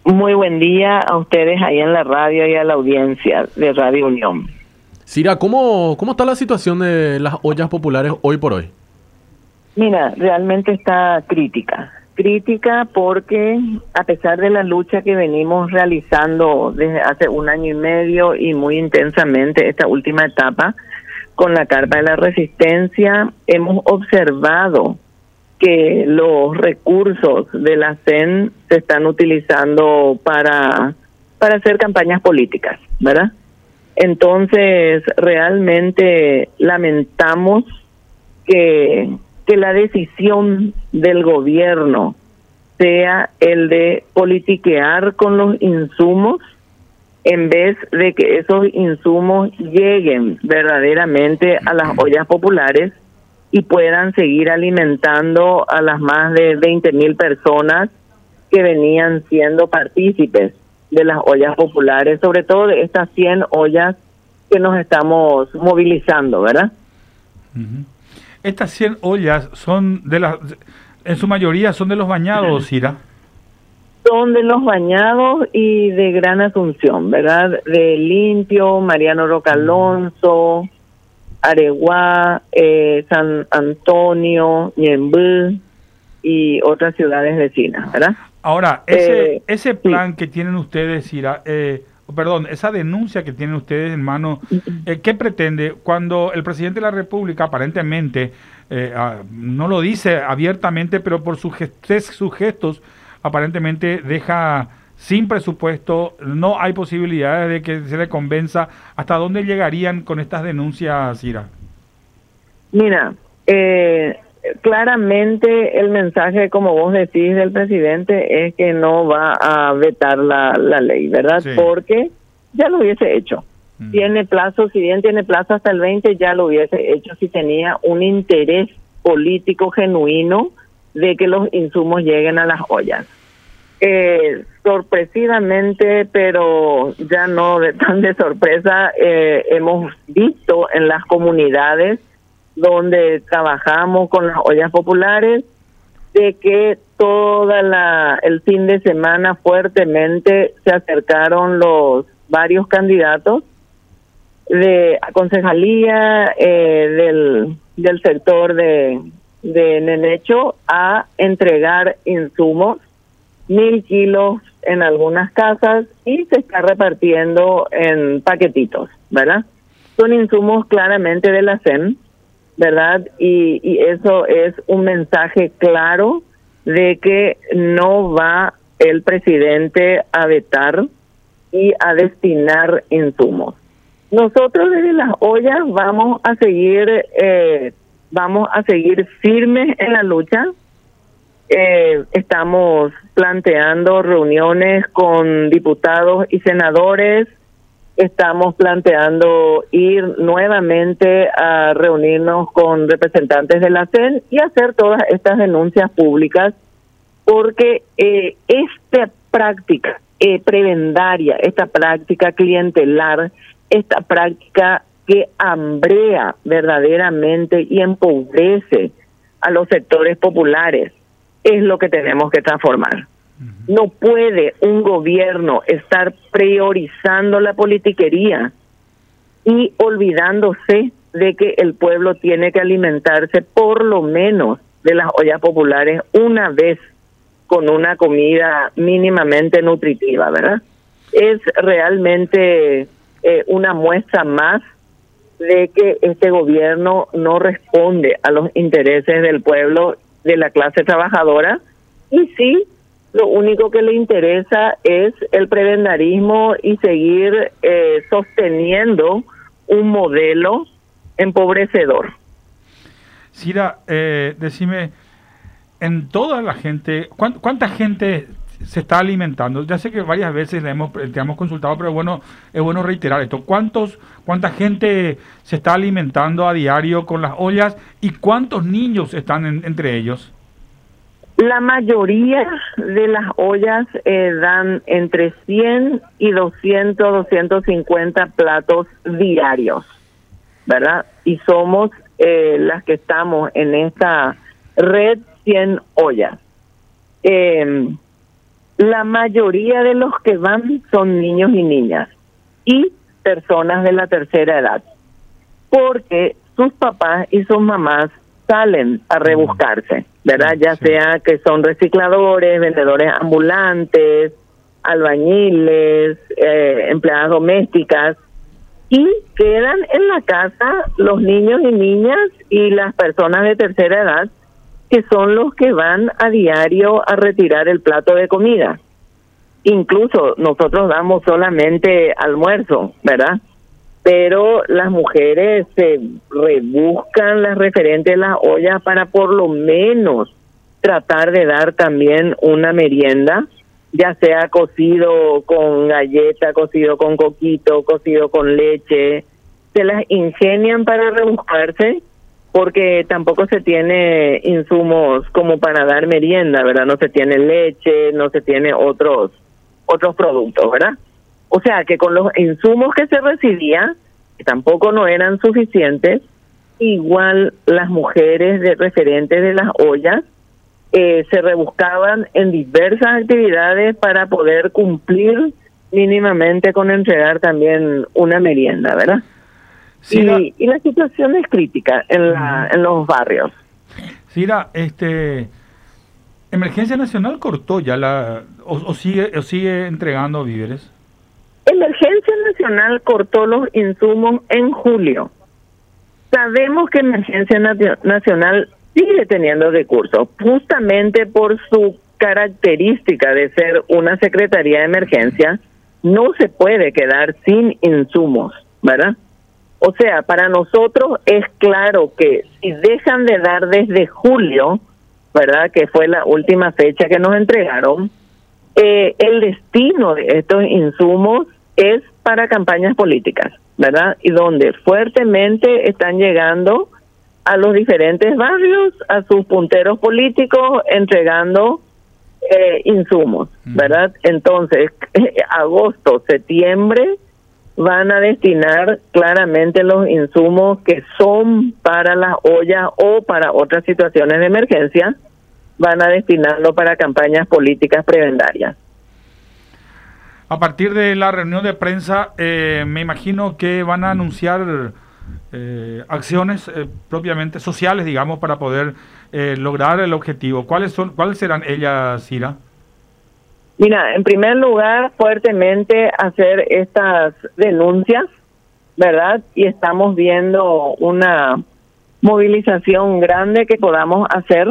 Muy buen día a ustedes ahí en la radio y a la audiencia de Radio Unión. Cira, ¿cómo está la situación de las ollas populares hoy por hoy? Mira, realmente está crítica porque a pesar de la lucha que venimos realizando desde hace 1 año y medio y muy intensamente esta última etapa con la Carpa de la Resistencia, hemos observado que los recursos de la CEN se están utilizando para hacer campañas políticas, ¿verdad? Entonces, realmente lamentamos que la decisión del gobierno sea el de politiquear con los insumos en vez de que esos insumos lleguen verdaderamente a las ollas populares y puedan seguir alimentando a las más de 20.000 personas que venían siendo partícipes de las ollas populares, sobre todo de estas 100 ollas que nos estamos movilizando, ¿verdad? Uh-huh. Estas 100 ollas son en su mayoría son de los bañados, Cira. Son de los bañados y de Gran Asunción, ¿verdad? De Limpio, Mariano Roca Alonso, Areguá, San Antonio, Ñemby y otras ciudades vecinas, ¿verdad? Ahora, ese plan que tienen ustedes, Cira, esa denuncia que tienen ustedes en mano, ¿qué pretende? Cuando el presidente de la República aparentemente, no lo dice abiertamente, pero por sus gestos, aparentemente deja sin presupuesto, no hay posibilidades de que se le convenza. ¿Hasta dónde llegarían con estas denuncias, Cira? Mira, claramente el mensaje, como vos decís, del presidente es que no va a vetar la ley, ¿verdad? Sí. Porque ya lo hubiese hecho. Tiene plazo, si bien tiene plazo hasta el 20, ya lo hubiese hecho si tenía un interés político genuino de que los insumos lleguen a las ollas. Sorpresivamente, pero ya no tan de sorpresa, hemos visto en las comunidades donde trabajamos con las ollas populares de que el fin de semana fuertemente se acercaron los varios candidatos a concejalía del sector de Nenecho a entregar insumos, 1.000 kilos en algunas casas, y se está repartiendo en paquetitos, ¿verdad? Son insumos claramente de la CEN, ¿verdad? Y eso es un mensaje claro de que no va el presidente a vetar y a destinar insumos. Nosotros desde las ollas vamos a seguir firmes en la lucha. Estamos planteando reuniones con diputados y senadores. Estamos planteando ir nuevamente a reunirnos con representantes de la CEN y hacer todas estas denuncias públicas, porque esta práctica prebendaria, esta práctica clientelar, esta práctica que hambrea verdaderamente y empobrece a los sectores populares, es lo que tenemos que transformar. No puede un gobierno estar priorizando la politiquería y olvidándose de que el pueblo tiene que alimentarse por lo menos de las ollas populares una vez con una comida mínimamente nutritiva, ¿verdad? Es realmente una muestra más de que este gobierno no responde a los intereses del pueblo, de la clase trabajadora, y sí, lo único que le interesa es el prebendarismo y seguir sosteniendo un modelo empobrecedor. Cira, decime, en toda la gente, ¿cuánta gente se está alimentando? Ya sé que varias veces te hemos consultado, pero es bueno reiterar esto. ¿Cuánta gente se está alimentando a diario con las ollas y cuántos niños están entre ellos? La mayoría de las ollas dan entre 100 y 200, 250 platos diarios, ¿verdad? Y somos las que estamos en esta red 100 ollas. la mayoría de los que van son niños y niñas y personas de la tercera edad, porque sus papás y sus mamás salen a rebuscarse, ¿verdad? Ya sea que son recicladores, vendedores ambulantes, albañiles, empleadas domésticas, y quedan en la casa los niños y niñas y las personas de tercera edad, que son los que van a diario a retirar el plato de comida. Incluso nosotros damos solamente almuerzo, ¿verdad? Pero las mujeres se rebuscan las referentes de las ollas para por lo menos tratar de dar también una merienda, ya sea cocido con galleta, cocido con coquito, cocido con leche. Se las ingenian para rebuscarse, porque tampoco se tiene insumos como para dar merienda, ¿verdad? No se tiene leche, no se tiene otros productos, ¿verdad? O sea, que con los insumos que se recibían, que tampoco no eran suficientes, igual las mujeres de referentes de las ollas se rebuscaban en diversas actividades para poder cumplir mínimamente con entregar también una merienda, ¿verdad? Cira, y la situación es crítica en los barrios. Cira, ¿Emergencia Nacional cortó ya o sigue entregando víveres? Emergencia Nacional cortó los insumos en julio. Sabemos que Emergencia Nacional sigue teniendo recursos, justamente por su característica de ser una Secretaría de Emergencia. No se puede quedar sin insumos, ¿verdad? O sea, para nosotros es claro que si dejan de dar desde julio, ¿verdad?, que fue la última fecha que nos entregaron, el destino de estos insumos es para campañas políticas, ¿verdad? Y donde fuertemente están llegando a los diferentes barrios, a sus punteros políticos, entregando insumos, ¿verdad? Entonces, agosto, septiembre, van a destinar claramente los insumos que son para las ollas o para otras situaciones de emergencia, van a destinarlo para campañas políticas prebendarias. A partir de la reunión de prensa, me imagino que van a anunciar acciones propiamente sociales, digamos, para poder lograr el objetivo. ¿Cuáles serán ellas, Cira? Mira, en primer lugar, fuertemente hacer estas denuncias, ¿verdad? Y estamos viendo una movilización grande que podamos hacer,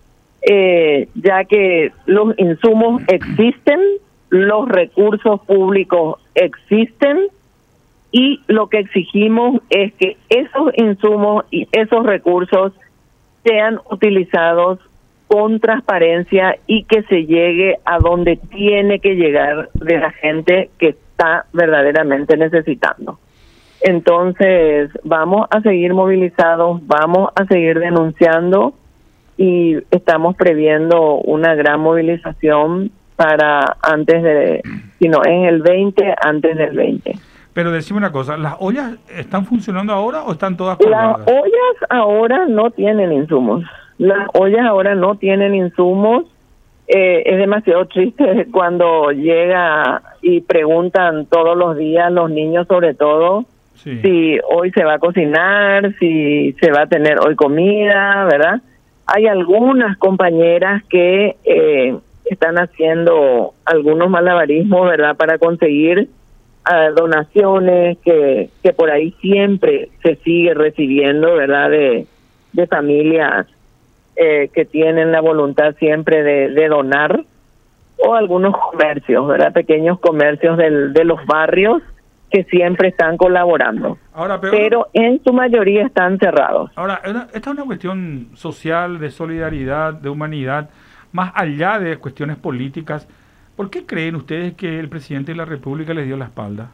ya que los insumos existen, los recursos públicos existen, y lo que exigimos es que esos insumos y esos recursos sean utilizados con transparencia y que se llegue a donde tiene que llegar de la gente que está verdaderamente necesitando. Entonces, vamos a seguir movilizados, vamos a seguir denunciando y estamos previendo una gran movilización para antes de, si no es el 20, antes del 20. Pero decime una cosa, ¿las ollas están funcionando ahora o están todas colgadas? Las ollas ahora no tienen insumos. Las ollas ahora no tienen insumos. Es demasiado triste cuando llega y preguntan todos los días, los niños sobre todo, sí, si hoy se va a cocinar, si se va a tener hoy comida, ¿verdad? Hay algunas compañeras que están haciendo algunos malabarismos, ¿verdad?, para conseguir donaciones que por ahí siempre se sigue recibiendo, ¿verdad?, de familias que tienen la voluntad siempre de donar, o algunos comercios, ¿verdad?, pequeños comercios de los barrios que siempre están colaborando. Ahora, pero en su mayoría están cerrados. Ahora, esta es una cuestión social, de solidaridad, de humanidad, más allá de cuestiones políticas. ¿Por qué creen ustedes que el presidente de la República les dio la espalda?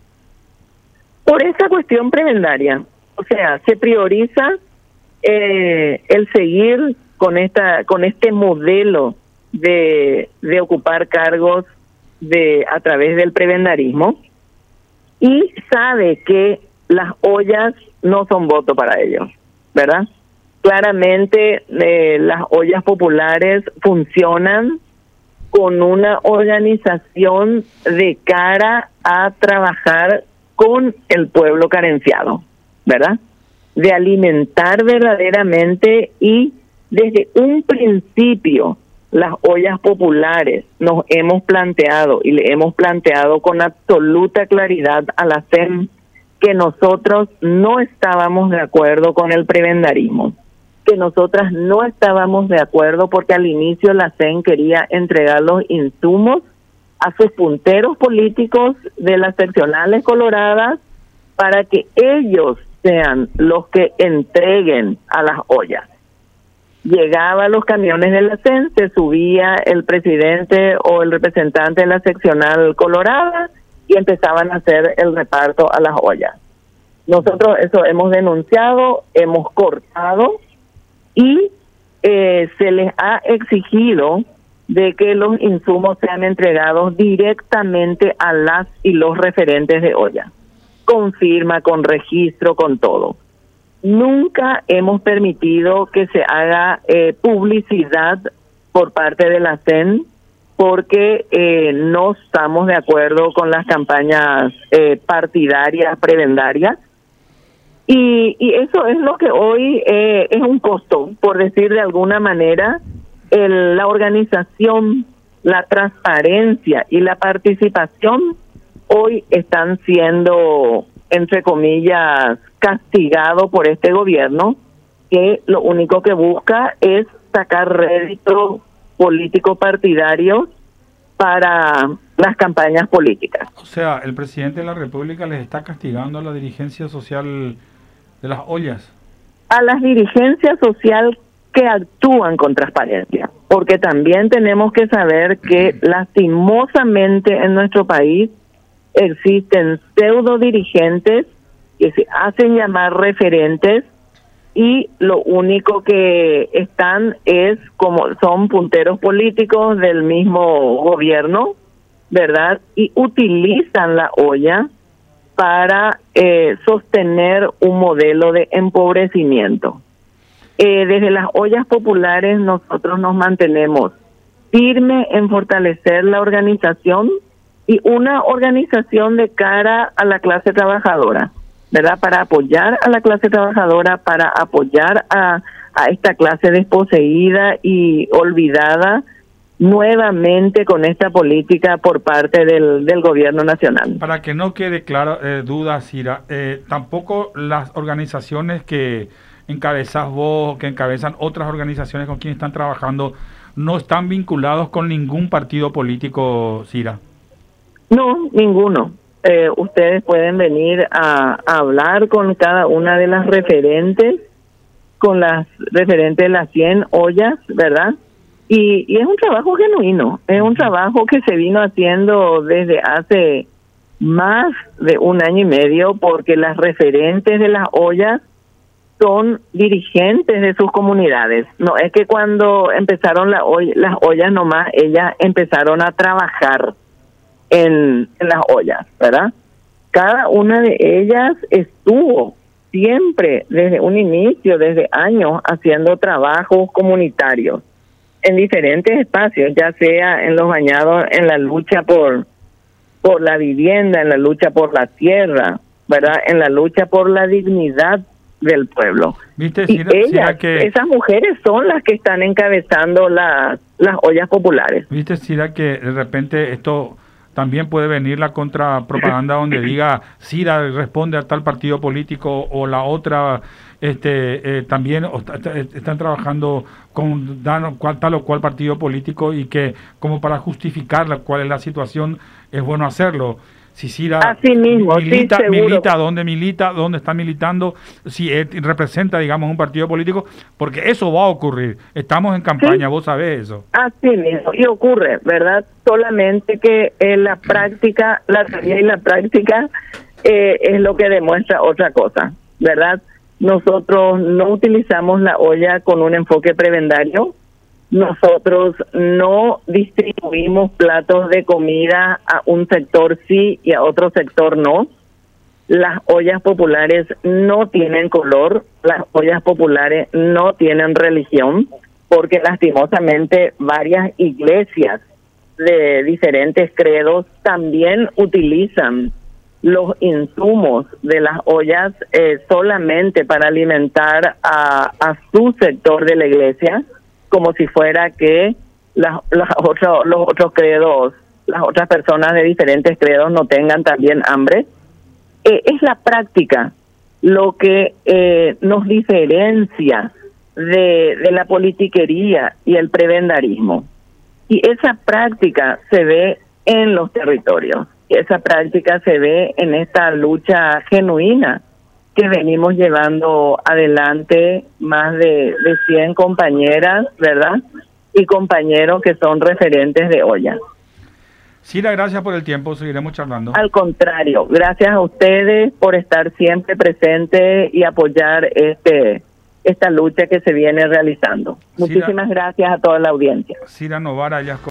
Por esa cuestión prebendaria. O sea, se prioriza el seguir con este modelo de ocupar cargos a través del prebendarismo, y sabe que las ollas no son voto para ellos, ¿verdad? Claramente las ollas populares funcionan con una organización de cara a trabajar con el pueblo carenciado, ¿verdad? De alimentar verdaderamente, y desde un principio las ollas populares nos hemos planteado y le hemos planteado con absoluta claridad a la CEN que nosotros no estábamos de acuerdo con el prebendarismo, que nosotras no estábamos de acuerdo porque al inicio la CEN quería entregar los insumos a sus punteros políticos de las seccionales coloradas para que ellos sean los que entreguen a las ollas. Llegaba los camiones de la CEN, se subía el presidente o el representante de la seccional colorada y empezaban a hacer el reparto a las ollas. Nosotros eso hemos denunciado, hemos cortado y se les ha exigido de que los insumos sean entregados directamente a las y los referentes de olla, con firma, con registro, con todo. Nunca hemos permitido que se haga publicidad por parte de la CEN porque no estamos de acuerdo con las campañas partidarias, prebendarias. Y eso es lo que hoy es un costo, por decir de alguna manera. La organización, la transparencia y la participación hoy están siendo, entre comillas, castigados por este gobierno, que lo único que busca es sacar réditos políticos partidarios para las campañas políticas. O sea, el presidente de la República les está castigando a la dirigencia social de las ollas. A las dirigencias sociales que actúan con transparencia, porque también tenemos que saber que lastimosamente en nuestro país existen pseudo dirigentes que se hacen llamar referentes y lo único que están es como son punteros políticos del mismo gobierno, ¿verdad? Y utilizan la olla para sostener un modelo de empobrecimiento. Desde las ollas populares nosotros nos mantenemos firmes en fortalecer la organización y una organización de cara a la clase trabajadora, ¿verdad? Para apoyar a la clase trabajadora, para apoyar a esta clase desposeída y olvidada nuevamente con esta política por parte del gobierno nacional. Para que no quede clara duda, Cira, tampoco las organizaciones que encabezas vos, que encabezan otras organizaciones con quienes están trabajando, no están vinculados con ningún partido político, Cira. No, ninguno. Ustedes pueden venir a hablar con cada una de las referentes, con las referentes de las 100 ollas, ¿verdad? Y es un trabajo genuino, es un trabajo que se vino haciendo desde hace más de 1 año y medio, porque las referentes de las ollas son dirigentes de sus comunidades. No es que cuando empezaron las ollas nomás, ellas empezaron a trabajar en las ollas, ¿verdad? Cada una de ellas estuvo siempre desde un inicio, desde años, haciendo trabajos comunitarios en diferentes espacios, ya sea en los bañados, en la lucha por la vivienda, en la lucha por la tierra, ¿verdad? En la lucha por la dignidad del pueblo. ¿Viste, y ellas, esas mujeres son las que están encabezando las ollas populares. ¿Viste, Cira, que de repente esto también puede venir la contrapropaganda donde diga Cira responde a tal partido político o la otra también están trabajando con tal o cual partido político y que como para justificar cuál es la situación es bueno hacerlo? Si Cira milita, dónde está militando, si representa, digamos, un partido político, porque eso va a ocurrir. Estamos en campaña, ¿sí? Vos sabés eso. Así mismo, y ocurre, ¿verdad? Solamente que en la práctica, la teoría y la práctica es lo que demuestra otra cosa, ¿verdad? Nosotros no utilizamos la olla con un enfoque prebendario. Nosotros no distribuimos platos de comida a un sector sí y a otro sector no. Las ollas populares no tienen color, las ollas populares no tienen religión, porque lastimosamente varias iglesias de diferentes credos también utilizan los insumos de las ollas solamente para alimentar a su sector de la iglesia, como si fuera que los otros credos, las otras personas de diferentes credos no tengan también hambre. Es la práctica lo que nos diferencia de la politiquería y el prebendarismo. Y esa práctica se ve en los territorios. Esa práctica se ve en esta lucha genuina que venimos llevando adelante más de 100 compañeras, ¿verdad? Y compañeros que son referentes de olla. Cira, gracias por el tiempo, seguiremos charlando. Al contrario, gracias a ustedes por estar siempre presentes y apoyar esta lucha que se viene realizando. Muchísimas gracias a toda la audiencia. Cira Novara,